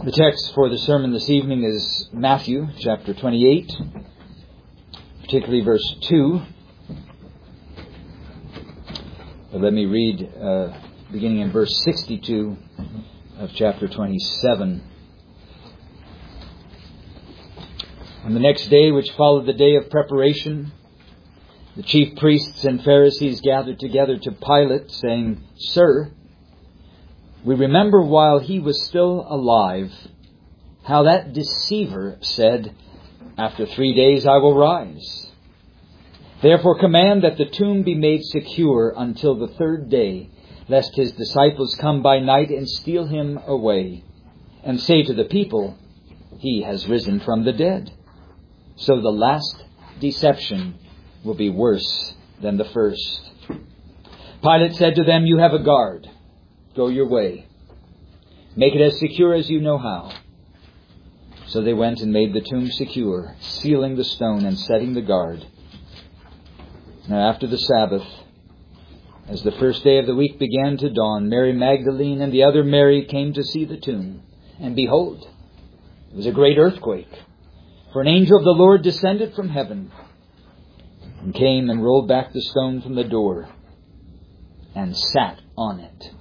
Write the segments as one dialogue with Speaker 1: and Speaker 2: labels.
Speaker 1: The text for the sermon this evening is Matthew chapter 28, particularly verse 2. But let me read beginning in verse 62 of chapter 27. On the next day, which followed the day of preparation, the chief priests and Pharisees gathered together to Pilate, saying, "Sir, we remember while he was still alive, how that deceiver said, 'After 3 days I will rise.' Therefore command that the tomb be made secure until the third day, lest his disciples come by night and steal him away, and say to the people, 'He has risen from the dead.' So the last deception will be worse than the first." Pilate said to them, "You have a guard. Go your way. Make it as secure as you know how." So they went and made the tomb secure, sealing the stone and setting the guard. Now after the Sabbath, as the first day of the week began to dawn, Mary Magdalene and the other Mary came to see the tomb. And behold, it was a great earthquake, for an angel of the Lord descended from heaven and came and rolled back the stone from the door and sat on it.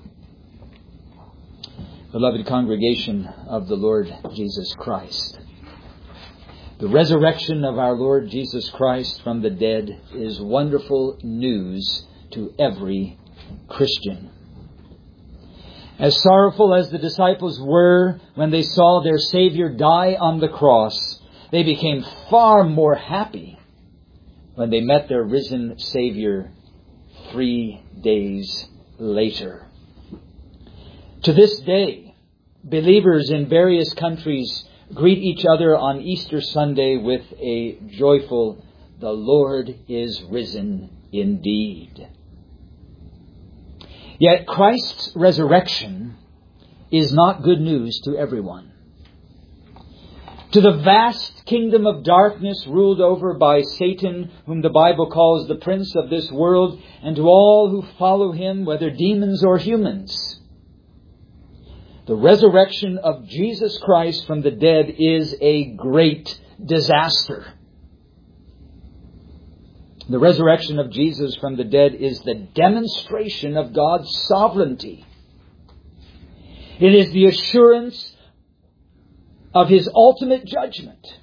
Speaker 1: Beloved congregation of the Lord Jesus Christ, the resurrection of our Lord Jesus Christ from the dead is wonderful news to every Christian. As sorrowful as the disciples were when they saw their Savior die on the cross, they became far more happy when they met their risen Savior 3 days later. To this day, believers in various countries greet each other on Easter Sunday with a joyful, "The Lord is risen indeed." Yet Christ's resurrection is not good news to everyone. To the vast kingdom of darkness ruled over by Satan, whom the Bible calls the prince of this world, and to all who follow him, whether demons or humans, the resurrection of Jesus Christ from the dead is a great disaster. The resurrection of Jesus from the dead is the demonstration of God's sovereignty. It is the assurance of His ultimate judgment.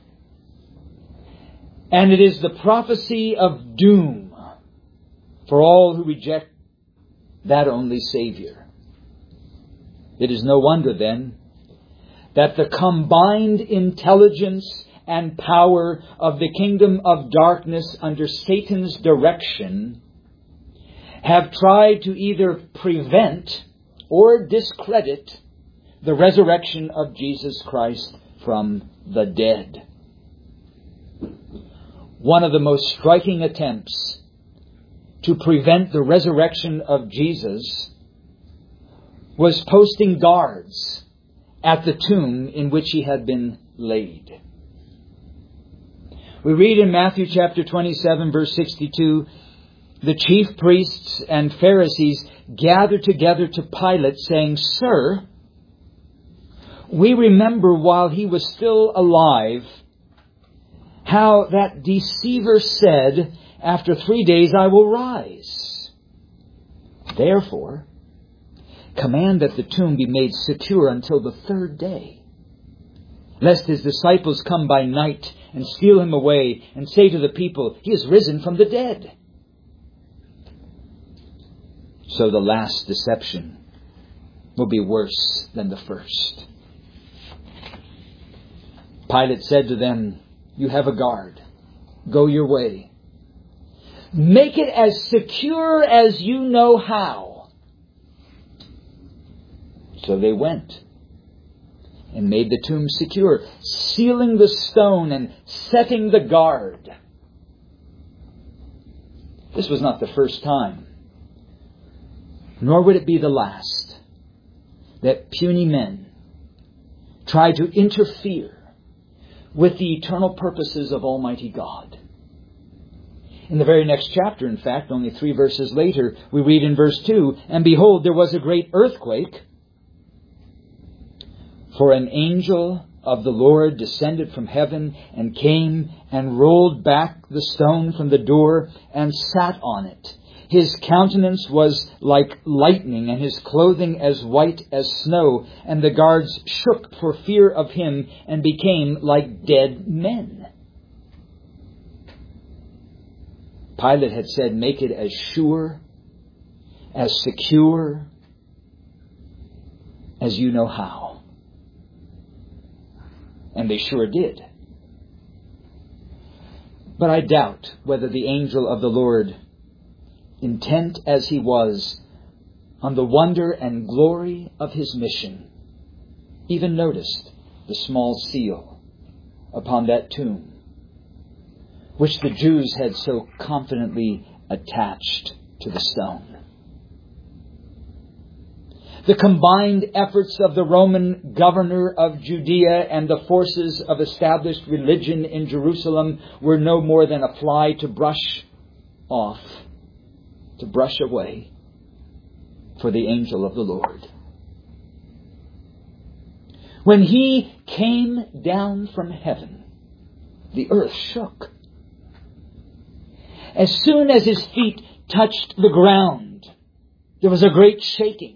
Speaker 1: And it is the prophecy of doom for all who reject that only Savior. It is no wonder, then, that the combined intelligence and power of the kingdom of darkness under Satan's direction have tried to either prevent or discredit the resurrection of Jesus Christ from the dead. One of the most striking attempts to prevent the resurrection of Jesus was posting guards at the tomb in which he had been laid. We read in Matthew chapter 27, verse 62, the chief priests and Pharisees gathered together to Pilate, saying, "Sir, we remember while he was still alive, how that deceiver said, 'After 3 days I will rise.' Therefore, command that the tomb be made secure until the third day, lest his disciples come by night and steal him away and say to the people, 'He is risen from the dead.' So the last deception will be worse than the first." Pilate said to them, "You have a guard. Go your way. Make it as secure as you know how." So they went and made the tomb secure, sealing the stone and setting the guard. This was not the first time, nor would it be the last, that puny men tried to interfere with the eternal purposes of Almighty God. In the very next chapter, in fact, only 3 verses later, we read in verse 2, "And behold, there was a great earthquake, For an angel of the Lord descended from heaven and came and rolled back the stone from the door and sat on it. His countenance was like lightning, and his clothing as white as snow. And the guards shook for fear of him and became like dead men. Pilate had said, "Make it as sure, as secure as you know how." And they sure did. But I doubt whether the angel of the Lord, intent as he was on the wonder and glory of his mission, even noticed the small seal upon that tomb, which the Jews had so confidently attached to the stone. The combined efforts of the Roman governor of Judea and the forces of established religion in Jerusalem were no more than a fly to brush off, to brush away for the angel of the Lord. When he came down from heaven, the earth shook. As soon as his feet touched the ground, there was a great shaking.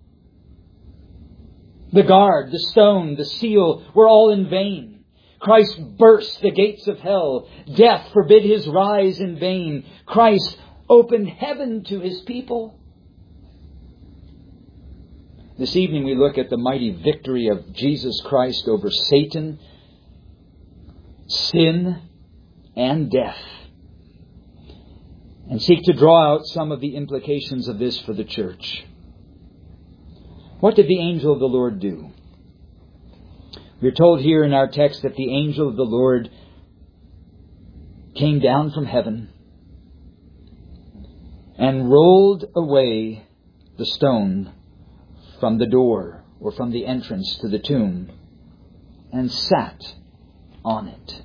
Speaker 1: The guard, the stone, the seal were all in vain. Christ burst the gates of hell. Death forbid his rise in vain. Christ opened heaven to his people. This evening we look at the mighty victory of Jesus Christ over Satan, sin, and death, and seek to draw out some of the implications of this for the church. What did the angel of the Lord do? We're told here in our text that the angel of the Lord came down from heaven and rolled away the stone from the door or from the entrance to the tomb and sat on it.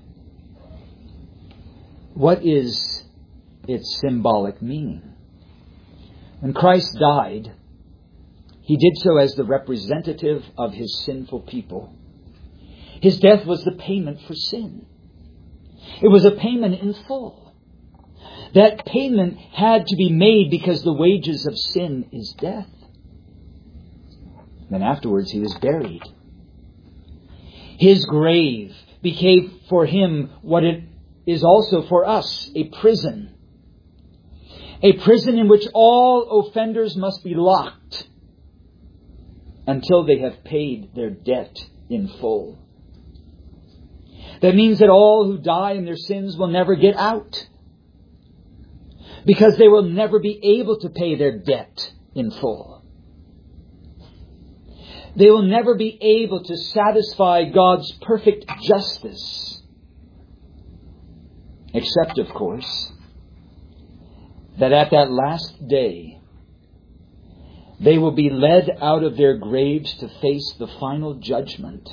Speaker 1: What is its symbolic meaning? When Christ died, he did so as the representative of his sinful people. His death was the payment for sin. It was a payment in full. That payment had to be made because the wages of sin is death. Then afterwards he was buried. His grave became for him what it is also for us, a prison. A prison in which all offenders must be locked until they have paid their debt in full. That means that all who die in their sins will never get out, because they will never be able to pay their debt in full. They will never be able to satisfy God's perfect justice, except, of course, that at that last day, they will be led out of their graves to face the final judgment.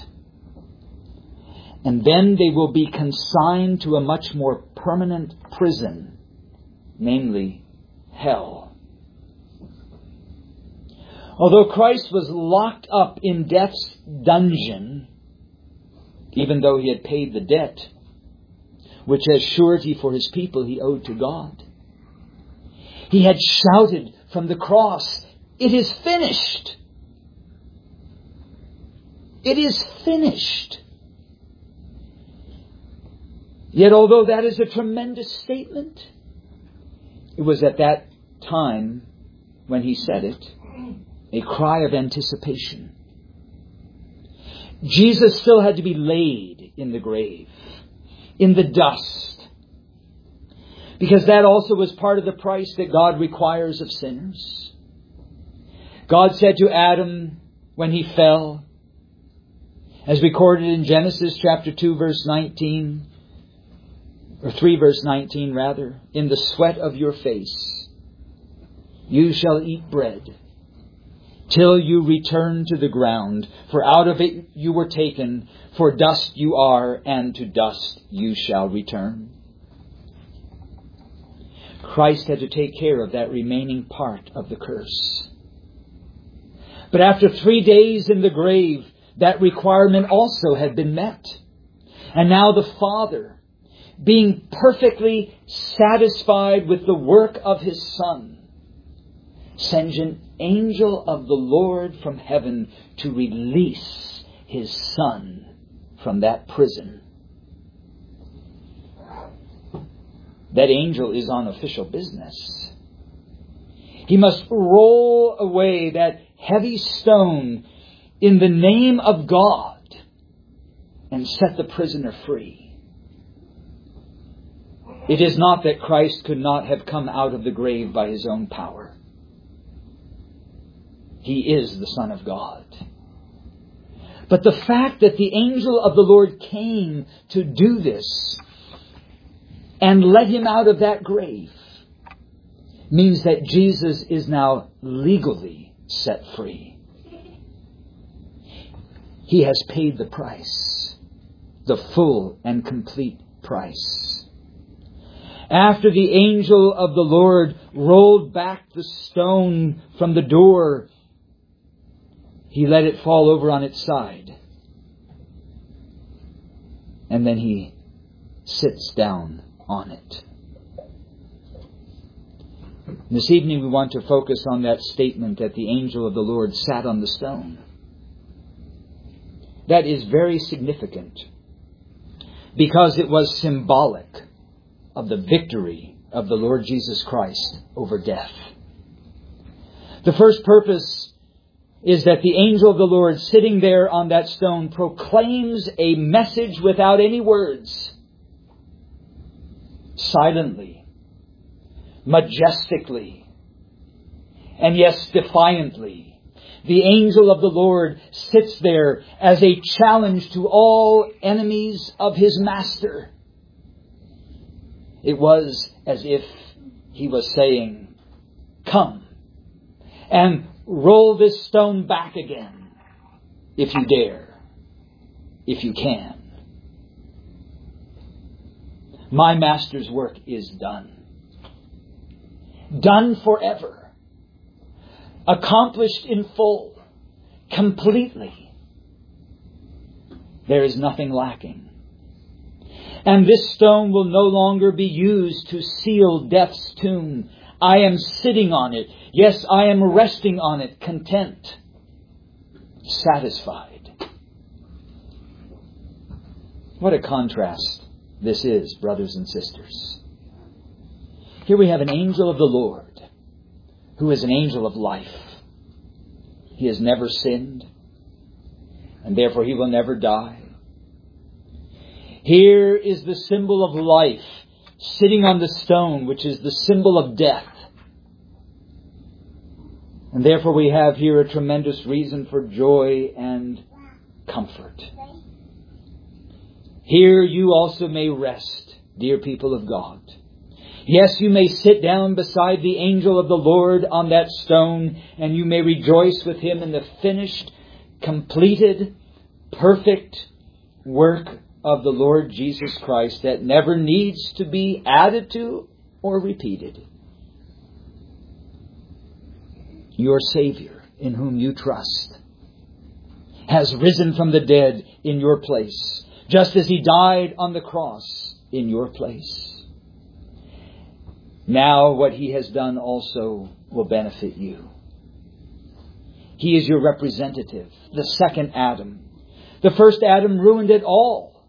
Speaker 1: And then they will be consigned to a much more permanent prison, namely hell. Although Christ was locked up in death's dungeon, even though he had paid the debt, which as surety for his people he owed to God, he had shouted from the cross, "It is finished! It is finished!" Yet although that is a tremendous statement, it was at that time when he said it, a cry of anticipation. Jesus still had to be laid in the grave, in the dust, because that also was part of the price that God requires of sinners. God said to Adam when he fell, as recorded in Genesis chapter 2 verse 19, or 3 verse 19 rather, "In the sweat of your face you shall eat bread till you return to the ground, for out of it you were taken, for dust you are, and to dust you shall return." Christ had to take care of that remaining part of the curse. But after 3 days in the grave, that requirement also had been met. And now the Father, being perfectly satisfied with the work of His Son, sends an angel of the Lord from heaven to release His Son from that prison. That angel is on official business. He must roll away that heavy stone in the name of God and set the prisoner free. It is not that Christ could not have come out of the grave by His own power. He is the Son of God. But the fact that the angel of the Lord came to do this and let Him out of that grave means that Jesus is now legally set free. He has paid the price, the full and complete price. After the angel of the Lord rolled back the stone from the door, He let it fall over on its side. And then He sits down on it. This evening we want to focus on that statement that the angel of the Lord sat on the stone. That is very significant because it was symbolic of the victory of the Lord Jesus Christ over death. The first purpose is that the angel of the Lord sitting there on that stone proclaims a message without any words. Silently, majestically, and yes, defiantly, the angel of the Lord sits there as a challenge to all enemies of His Master. It was as if He was saying, "Come and roll this stone back again, if you dare, if you can. My Master's work is done. Done forever. Accomplished in full. Completely. There is nothing lacking. And this stone will no longer be used to seal death's tomb. I am sitting on it. Yes, I am resting on it, content, satisfied." What a contrast this is, brothers and sisters. Here we have an angel of the Lord who is an angel of life. He has never sinned, and therefore He will never die. Here is the symbol of life sitting on the stone, which is the symbol of death. And therefore we have here a tremendous reason for joy and comfort. Here you also may rest, dear people of God. Yes, you may sit down beside the angel of the Lord on that stone, and you may rejoice with him in the finished, completed, perfect work of the Lord Jesus Christ that never needs to be added to or repeated. Your Savior, in whom you trust, has risen from the dead in your place, just as He died on the cross in your place. Now what He has done also will benefit you. He is your representative, the second Adam. The first Adam ruined it all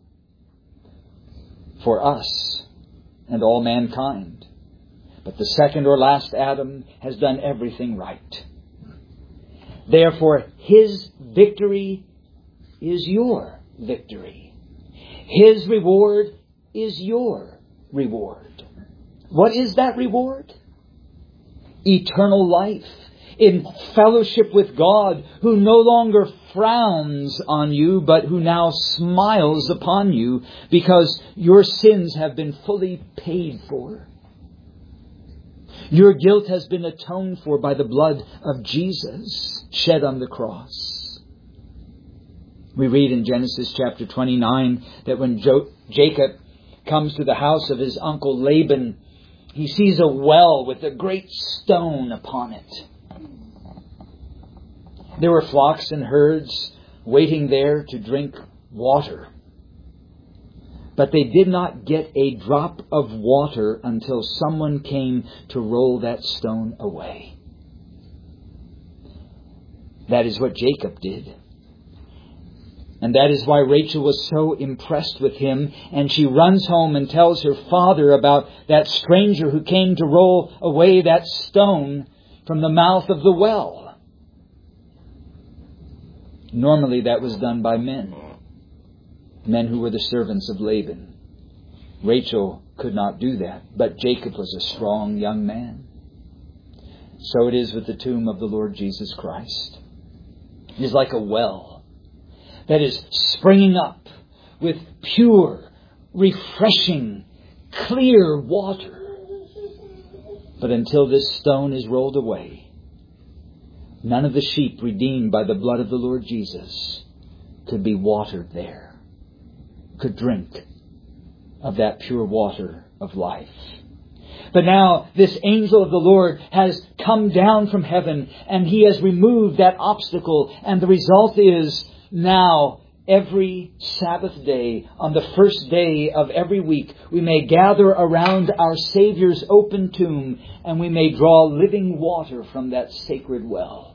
Speaker 1: for us and all mankind. But the second or last Adam has done everything right. Therefore, His victory is your victory. His reward is your reward. What is that reward? Eternal life in fellowship with God, who no longer frowns on you, but who now smiles upon you because your sins have been fully paid for. Your guilt has been atoned for by the blood of Jesus shed on the cross. We read in Genesis chapter 29 that when Jacob comes to the house of his uncle Laban, he sees a well with a great stone upon it. There were flocks and herds waiting there to drink water. But they did not get a drop of water until someone came to roll that stone away. That is what Jacob did. And that is why Rachel was so impressed with him. And she runs home and tells her father about that stranger who came to roll away that stone from the mouth of the well. Normally that was done by men who were the servants of Laban. Rachel could not do that, but Jacob was a strong young man. So it is with the tomb of the Lord Jesus Christ. It is like a well that is springing up with pure, refreshing, clear water. But until this stone is rolled away, none of the sheep redeemed by the blood of the Lord Jesus could be watered there, could drink of that pure water of life. But now this angel of the Lord has come down from heaven and he has removed that obstacle. And the result is now every Sabbath day, on the first day of every week, we may gather around our Savior's open tomb and we may draw living water from that sacred well.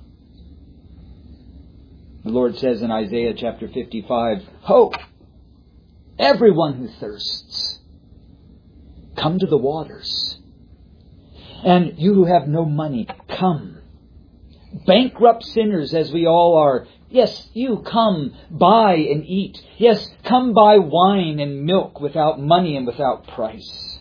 Speaker 1: The Lord says in Isaiah chapter 55, "Ho! Everyone who thirsts, come to the waters. And you who have no money, come. Bankrupt sinners as we all are, yes, you come, buy and eat. Yes, come buy wine and milk without money and without price."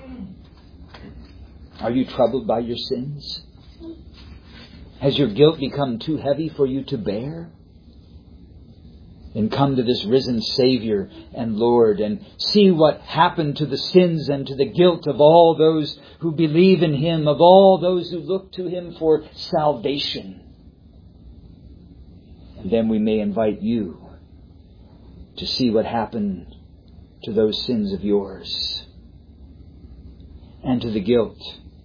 Speaker 1: Are you troubled by your sins? Has your guilt become too heavy for you to bear? Then come to this risen Savior and Lord and see what happened to the sins and to the guilt of all those who believe in Him, of all those who look to Him for salvation. And then we may invite you to see what happened to those sins of yours and to the guilt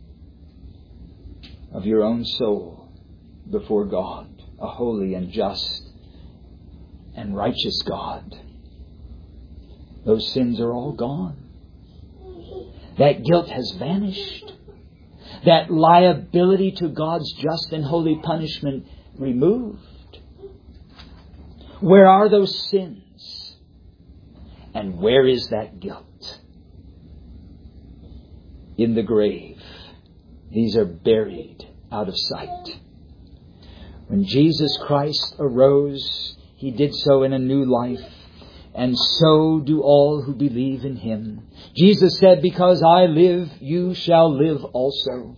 Speaker 1: of your own soul before God, a holy and just and righteous God. Those sins are all gone. That guilt has vanished. That liability to God's just and holy punishment removed. Where are those sins? And where is that guilt? In the grave. These are buried out of sight. When Jesus Christ arose, He did so in a new life, and so do all who believe in Him. Jesus said, "Because I live, you shall live also."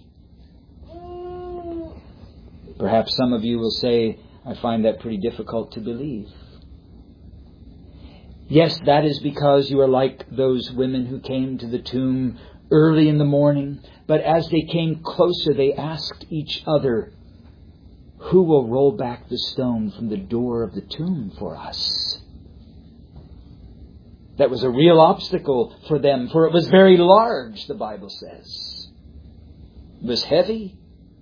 Speaker 1: Perhaps some of you will say, "I find that pretty difficult to believe." Yes, that is because you are like those women who came to the tomb early in the morning, but as they came closer, they asked each other, "Who will roll back the stone from the door of the tomb for us?" That was a real obstacle for them, for it was very large, the Bible says. It was heavy.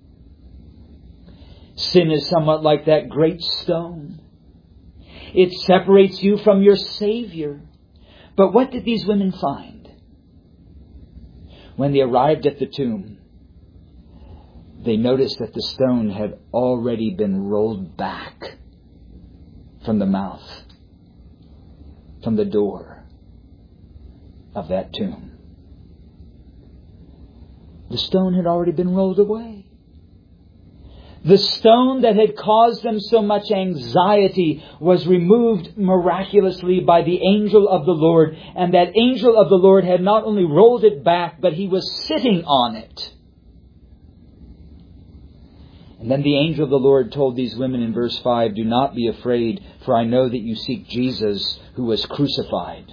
Speaker 1: Sin is somewhat like that great stone. It separates you from your Savior. But what did these women find? When they arrived at the tomb, they noticed that the stone had already been rolled back from the mouth, from the door of that tomb. The stone had already been rolled away. The stone that had caused them so much anxiety was removed miraculously by the angel of the Lord. And that angel of the Lord had not only rolled it back, but he was sitting on it. And then the angel of the Lord told these women in verse 5, "Do not be afraid, for I know that you seek Jesus who was crucified."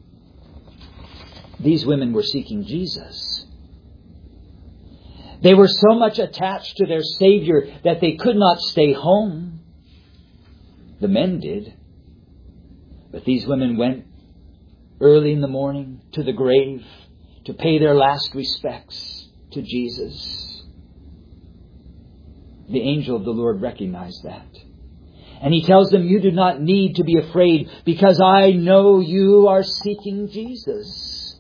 Speaker 1: These women were seeking Jesus. They were so much attached to their Savior that they could not stay home. The men did. But these women went early in the morning to the grave to pay their last respects to Jesus. The angel of the Lord recognized that. And He tells them, you do not need to be afraid because I know you are seeking Jesus.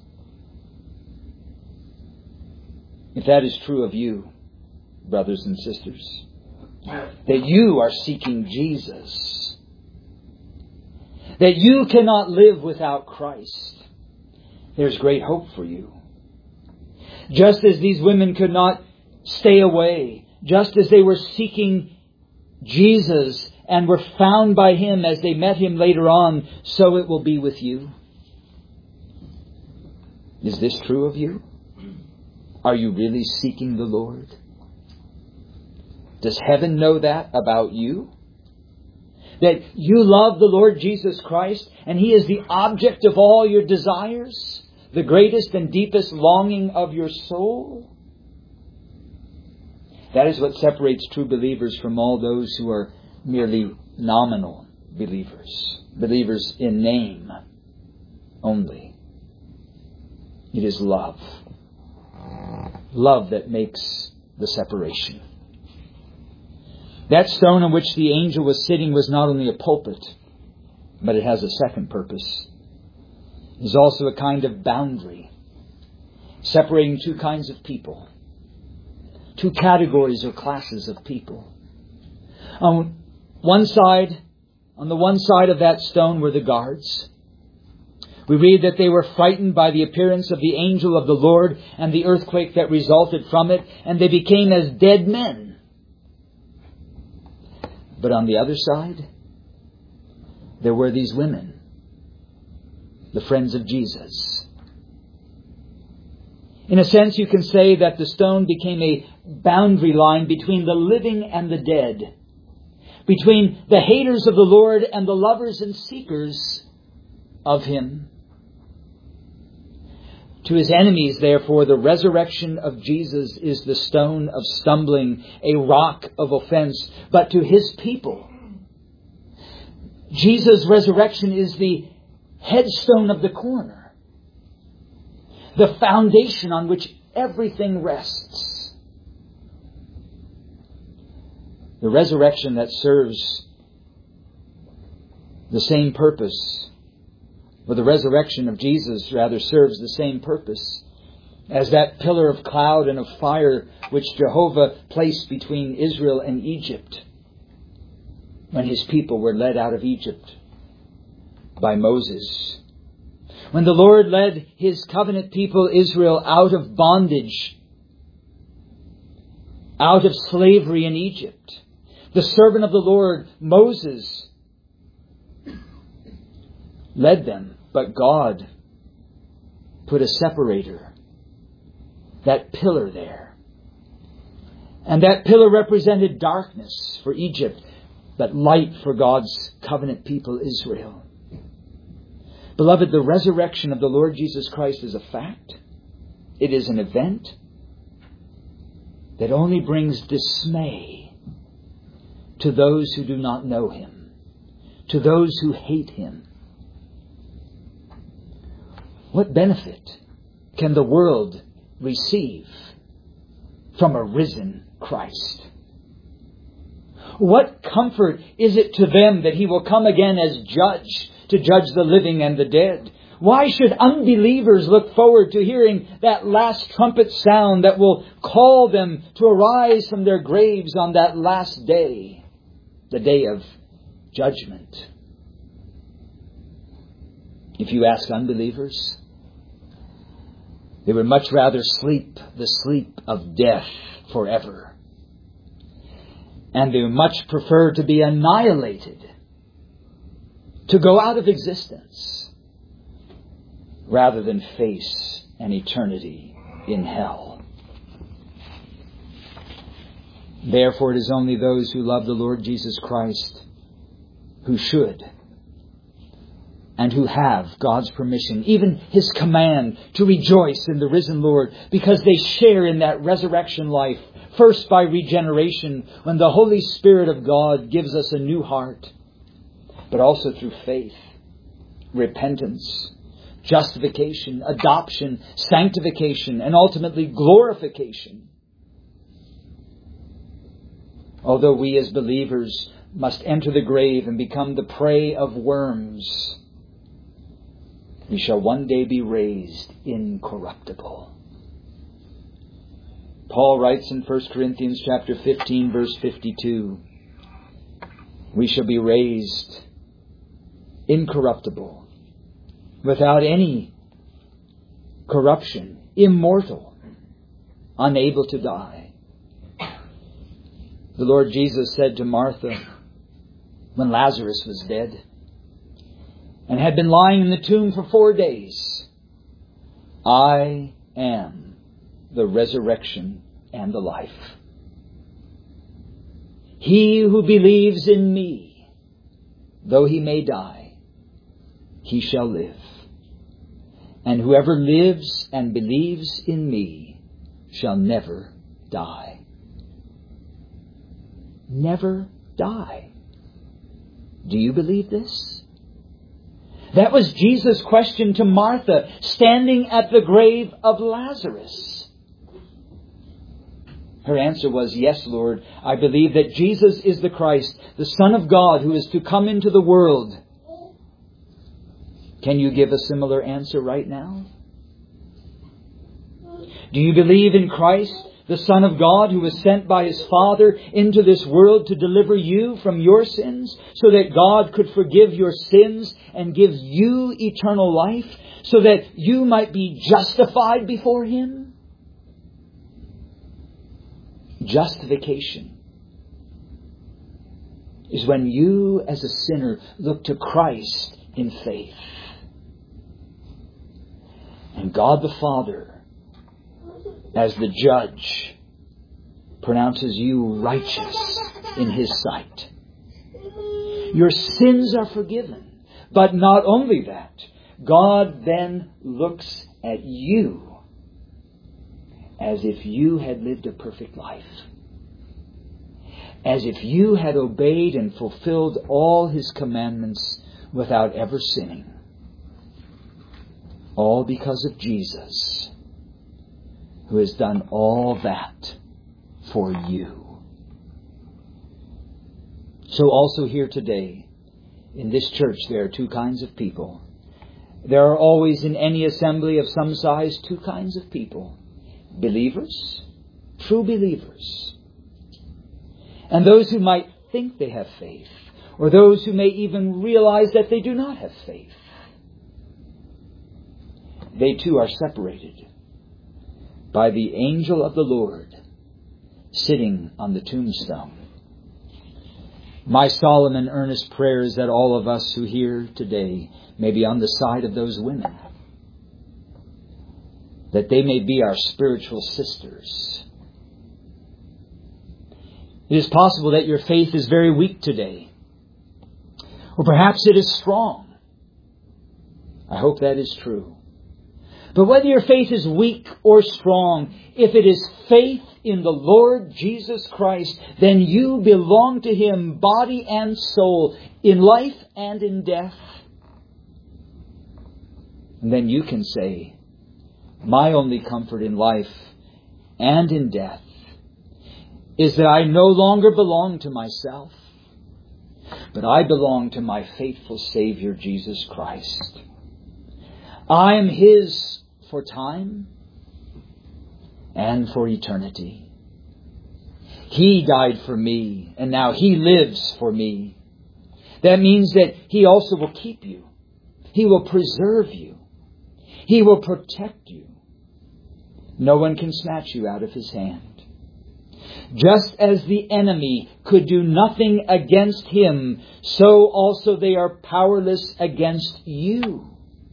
Speaker 1: If that is true of you, brothers and sisters, that you are seeking Jesus, that you cannot live without Christ, there's great hope for you. Just as these women could not stay away, just as they were seeking Jesus and were found by Him as they met Him later on, so it will be with you. Is this true of you? Are you really seeking the Lord? Does heaven know that about you? That you love the Lord Jesus Christ and He is the object of all your desires? The greatest and deepest longing of your soul? That is what separates true believers from all those who are merely nominal believers. Believers in name only. It is love. Love that makes the separation. That stone on which the angel was sitting was not only a pulpit, but it has a second purpose. It is also a kind of boundary, separating two kinds of people, two categories or classes of people. On the one side of that stone were the guards. We read that they were frightened by the appearance of the angel of the Lord and the earthquake that resulted from it, and they became as dead men. But on the other side, there were these women, the friends of Jesus. In a sense, you can say that the stone became a boundary line between the living and the dead, between the haters of the Lord and the lovers and seekers of Him. To His enemies, therefore, the resurrection of Jesus is the stone of stumbling, a rock of offense. But to His people, Jesus' resurrection is the headstone of the corner, the foundation on which everything rests. The resurrection that serves the same purpose, or the resurrection of Jesus rather serves the same purpose as that pillar of cloud and of fire which Jehovah placed between Israel and Egypt when His people were led out of Egypt by Moses. When the Lord led His covenant people Israel out of bondage, out of slavery in Egypt, the servant of the Lord, Moses, led them. But God put a separator, that pillar there. And that pillar represented darkness for Egypt, but light for God's covenant people, Israel. Beloved, the resurrection of the Lord Jesus Christ is a fact. It is an event that only brings dismay to those who do not know Him, to those who hate Him. What benefit can the world receive from a risen Christ? What comfort is it to them that He will come again as judge to judge the living and the dead? Why should unbelievers look forward to hearing that last trumpet sound that will call them to arise from their graves on that last day, the day of judgment? If you ask unbelievers, they would much rather sleep the sleep of death forever. And they would much prefer to be annihilated, to go out of existence, rather than face an eternity in hell. Therefore, it is only those who love the Lord Jesus Christ who should and who have God's permission, even His command to rejoice in the risen Lord, because they share in that resurrection life, first by regeneration, when the Holy Spirit of God gives us a new heart, but also through faith, repentance, justification, adoption, sanctification, and ultimately glorification. Although we as believers must enter the grave and become the prey of worms, we shall one day be raised incorruptible. Paul writes in 1 Corinthians chapter 15, verse 52, we shall be raised incorruptible, without any corruption, immortal, unable to die. The Lord Jesus said to Martha, when Lazarus was dead and had been lying in the tomb for 4 days, I am the resurrection and the life. He who believes in me, though he may die, he shall live. And whoever lives and believes in me shall never die. Never die. Do you believe this? That was Jesus' question to Martha, standing at the grave of Lazarus. Her answer was, yes, Lord, I believe that Jesus is the Christ, the Son of God, who is to come into the world. Can you give a similar answer right now? Do you believe in Christ, the Son of God, who was sent by His Father into this world to deliver you from your sins, so that God could forgive your sins and give you eternal life, so that you might be justified before Him? Justification is when you, as a sinner, look to Christ in faith. And God the Father, as the judge, pronounces you righteous in His sight. Your sins are forgiven. But not only that, God then looks at you as if you had lived a perfect life. As if you had obeyed and fulfilled all His commandments without ever sinning. All because of Jesus, who has done all that for you. So also here today, in this church, there are two kinds of people. There are always in any assembly of some size two kinds of people. Believers, true believers, and those who might think they have faith, or those who may even realize that they do not have faith. They too are separated by the angel of the Lord sitting on the tombstone. My solemn and earnest prayer is that all of us who hear today may be on the side of those women, that they may be our spiritual sisters. It is possible that your faith is very weak today, or perhaps it is strong. I hope that is true. But whether your faith is weak or strong, if it is faith in the Lord Jesus Christ, then you belong to Him, body and soul, in life and in death. And then you can say, my only comfort in life and in death is that I no longer belong to myself, but I belong to my faithful Savior, Jesus Christ. I am His for time and for eternity. He died for me, and now He lives for me. That means that He also will keep you. He will preserve you. He will protect you. No one can snatch you out of His hand. Just as the enemy could do nothing against Him, so also they are powerless against you.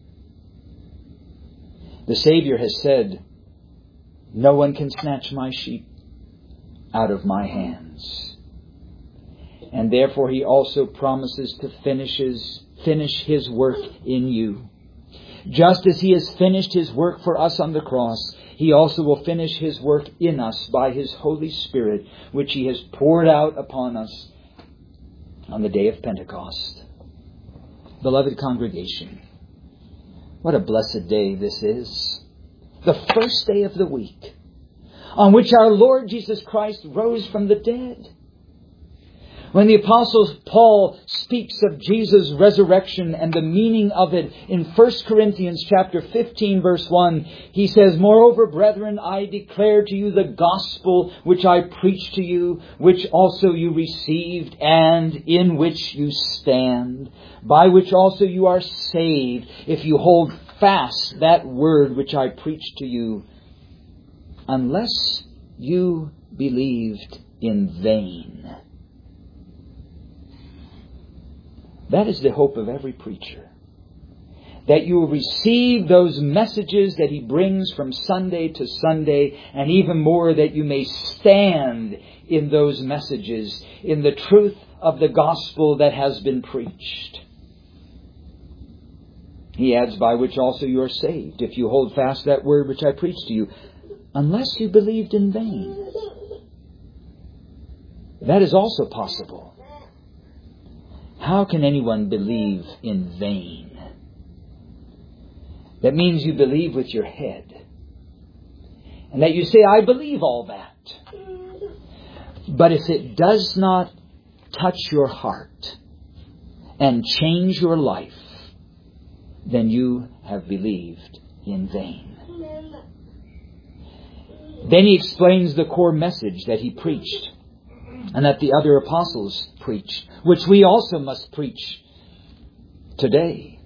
Speaker 1: The Savior has said, no one can snatch my sheep out of my hands. And therefore He also promises to finish His work in you. Just as He has finished His work for us on the cross, He also will finish His work in us by His Holy Spirit, which He has poured out upon us on the day of Pentecost. Beloved congregation, what a blessed day this is. The first day of the week, on which our Lord Jesus Christ rose from the dead. When the Apostle Paul speaks of Jesus' resurrection and the meaning of it in 1 Corinthians chapter 15 verse 1, he says, "Moreover, brethren, I declare to you the gospel which I preached to you, which also you received, and in which you stand, by which also you are saved, if you hold fast that word which I preached to you, unless you believed in vain." That is the hope of every preacher. That you will receive those messages that he brings from Sunday to Sunday, and even more that you may stand in those messages, in the truth of the gospel that has been preached. He adds, "By which also you are saved, if you hold fast that word which I preached to you, unless you believed in vain." That is also possible. How can anyone believe in vain? That means you believe with your head. And that you say, "I believe all that." But if it does not touch your heart and change your life, then you have believed in vain. Then he explains the core message that he preached and that the other apostles preached, which we also must preach today.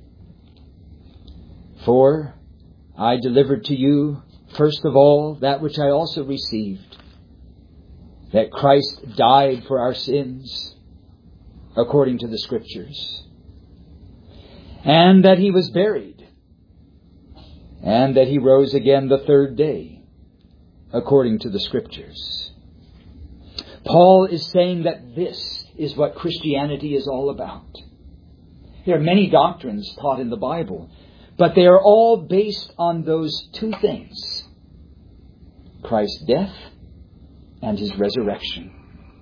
Speaker 1: "For I delivered to you, first of all, that which I also received, that Christ died for our sins, according to the Scriptures, and that he was buried, and that he rose again the third day, according to the Scriptures." Paul is saying that this is what Christianity is all about. There are many doctrines taught in the Bible, but they are all based on those two things: Christ's death and his resurrection.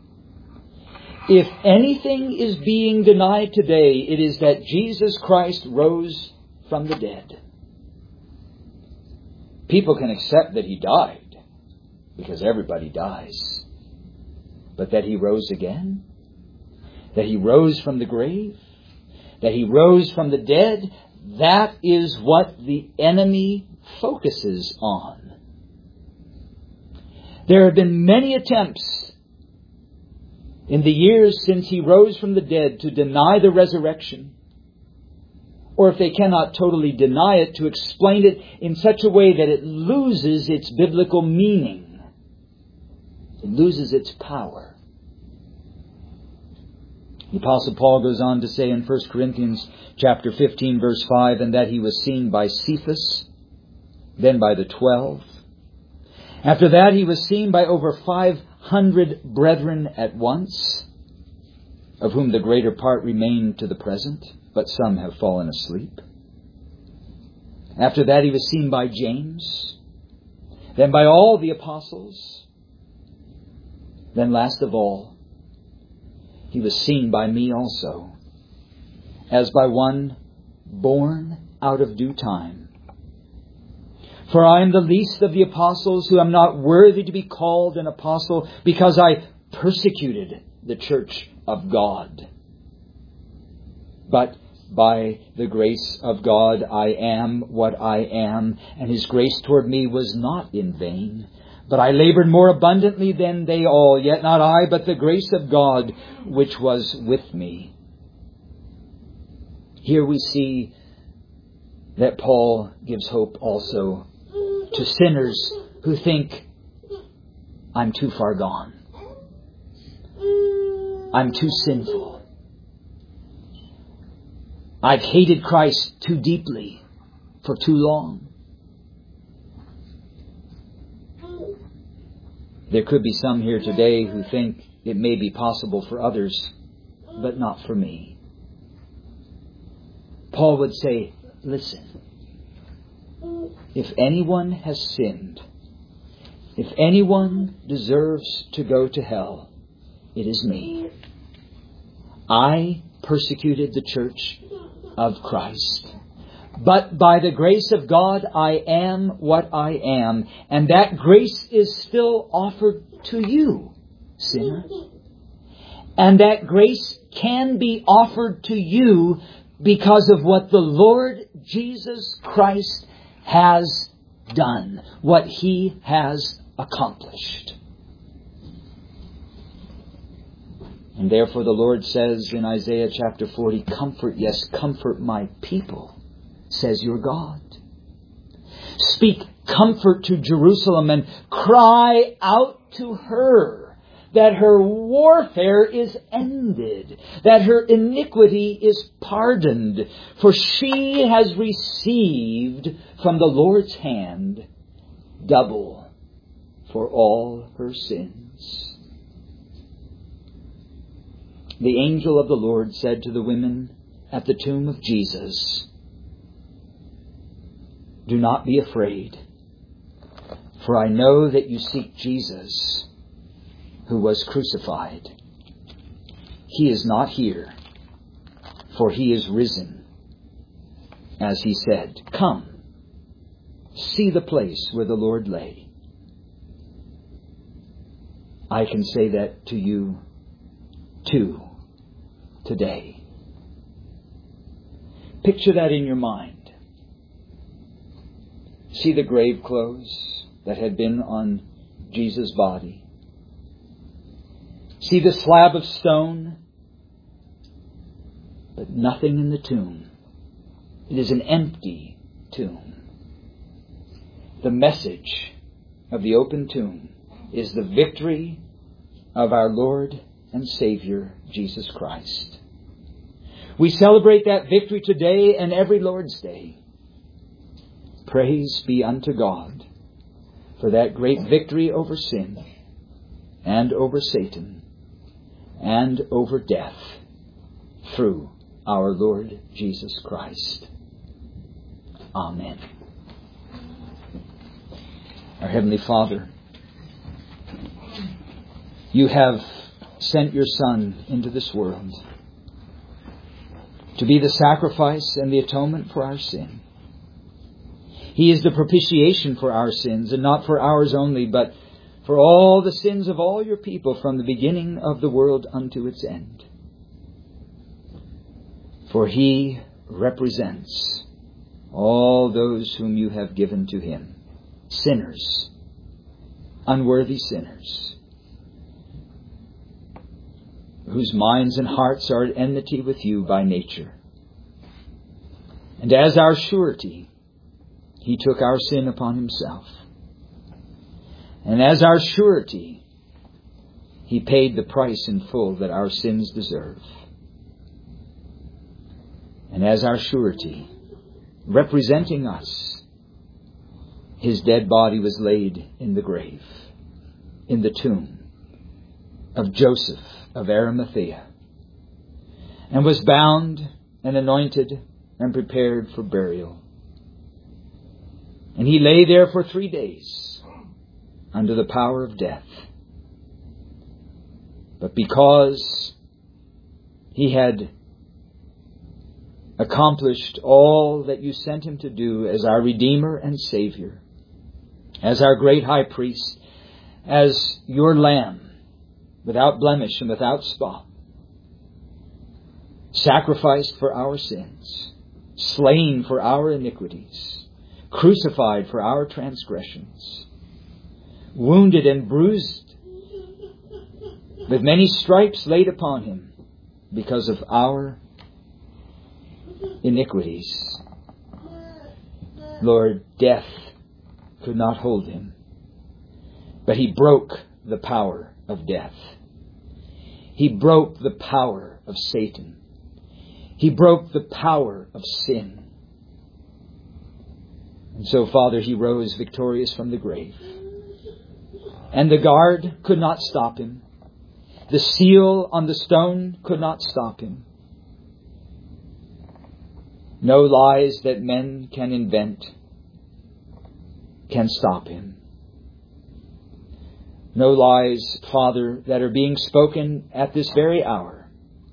Speaker 1: If anything is being denied today, it is that Jesus Christ rose from the dead. People can accept that he died, because everybody dies. But that he rose again, that he rose from the grave, that he rose from the dead, that is what the enemy focuses on. There have been many attempts in the years since he rose from the dead to deny the resurrection, or if they cannot totally deny it, to explain it in such a way that it loses its biblical meaning. It loses its power. The Apostle Paul goes on to say in 1 Corinthians chapter 15 verse 5, "And that he was seen by Cephas, then by the 12. After that he was seen by over 500 brethren at once, of whom the greater part remain to the present, but some have fallen asleep. After that he was seen by James, then by all the apostles. Then last of all, he was seen by me also, as by one born out of due time. For I am the least of the apostles, who am not worthy to be called an apostle, because I persecuted the church of God. But by the grace of God I am what I am, and his grace toward me was not in vain. But I labored more abundantly than they all, yet not I, but the grace of God which was with me." Here we see that Paul gives hope also to sinners who think, "I'm too far gone. I'm too sinful. I've hated Christ too deeply for too long." There could be some here today who think it may be possible for others, but not for me. Paul would say, "Listen, if anyone has sinned, if anyone deserves to go to hell, it is me. I persecuted the church of Christ. But by the grace of God, I am what I am. And that grace is still offered to you, sinner. And that grace can be offered to you because of what the Lord Jesus Christ has done, what He has accomplished. And therefore the Lord says in Isaiah chapter 40, comfort, yes, comfort my people, says your God. Speak comfort to Jerusalem and cry out to her that her warfare is ended, that her iniquity is pardoned, for she has received from the Lord's hand double for all her sins. The angel of the Lord said to the women at the tomb of Jesus, do not be afraid, for I know that you seek Jesus, who was crucified. He is not here, for He is risen, as He said. Come, see the place where the Lord lay. I can say that to you too today. Picture that in your mind. See the grave clothes that had been on Jesus' body. See the slab of stone, but nothing in the tomb. It is an empty tomb. The message of the open tomb is the victory of our Lord and Savior, Jesus Christ. We celebrate that victory today and every Lord's Day. Praise be unto God for that great victory over sin and over Satan and over death through our Lord Jesus Christ. Amen. Our Heavenly Father, You have sent Your Son into this world to be the sacrifice and the atonement for our sin. He is the propitiation for our sins, and not for ours only, but for all the sins of all Your people from the beginning of the world unto its end. For He represents all those whom You have given to Him, sinners, unworthy sinners, whose minds and hearts are at enmity with You by nature. And as our surety, He took our sin upon Himself. And as our surety, He paid the price in full that our sins deserve. And as our surety, representing us, His dead body was laid in the grave, in the tomb of Joseph of Arimathea, and was bound and anointed and prepared for burial. And He lay there for 3 days under the power of death. But because He had accomplished all that You sent Him to do as our Redeemer and Savior, as our great High Priest, as Your Lamb, without blemish and without spot, sacrificed for our sins, slain for our iniquities, crucified for our transgressions, wounded and bruised, with many stripes laid upon Him because of our iniquities. Lord, death could not hold Him, but He broke the power of death. He broke the power of Satan. He broke the power of sin. And so, Father, He rose victorious from the grave. And the guard could not stop Him. The seal on the stone could not stop Him. No lies that men can invent can stop Him. No lies, Father, that are being spoken at this very hour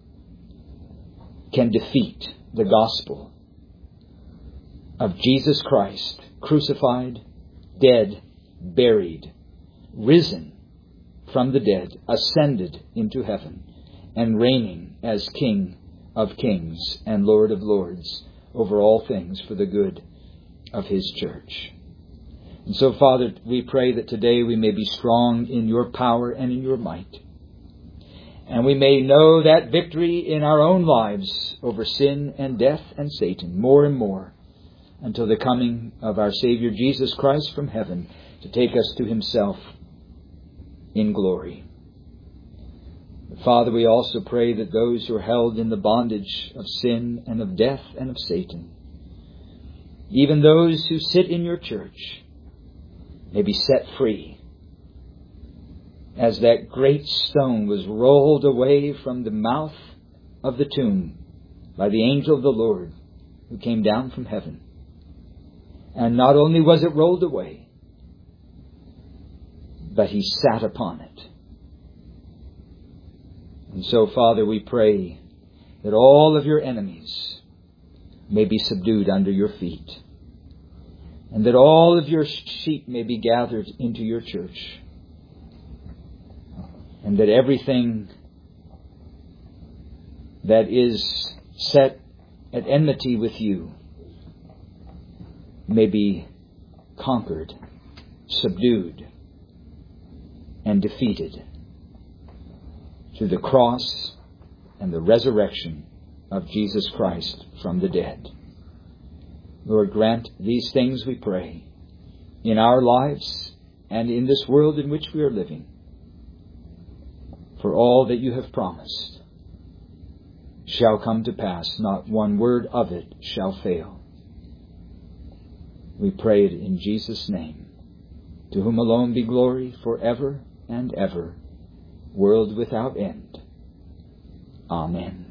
Speaker 1: can defeat the gospel of Jesus Christ, crucified, dead, buried, risen from the dead, ascended into heaven, and reigning as King of kings and Lord of lords over all things for the good of His church. And so, Father, we pray that today we may be strong in Your power and in Your might. And we may know that victory in our own lives over sin and death and Satan more and more until the coming of our Savior Jesus Christ from heaven to take us to Himself in glory. But Father, we also pray that those who are held in the bondage of sin and of death and of Satan, even those who sit in Your church, may be set free as that great stone was rolled away from the mouth of the tomb by the angel of the Lord who came down from heaven. And not only was it rolled away, but He sat upon it. And so, Father, we pray that all of Your enemies may be subdued under Your feet, and that all of Your sheep may be gathered into Your church, and that everything that is set at enmity with You may be conquered, subdued, and defeated through the cross and the resurrection of Jesus Christ from the dead. Lord, grant these things, we pray, in our lives and in this world in which we are living. For all that You have promised shall come to pass. Not one word of it shall fail. We pray it in Jesus' name, to whom alone be glory forever and ever, world without end. Amen.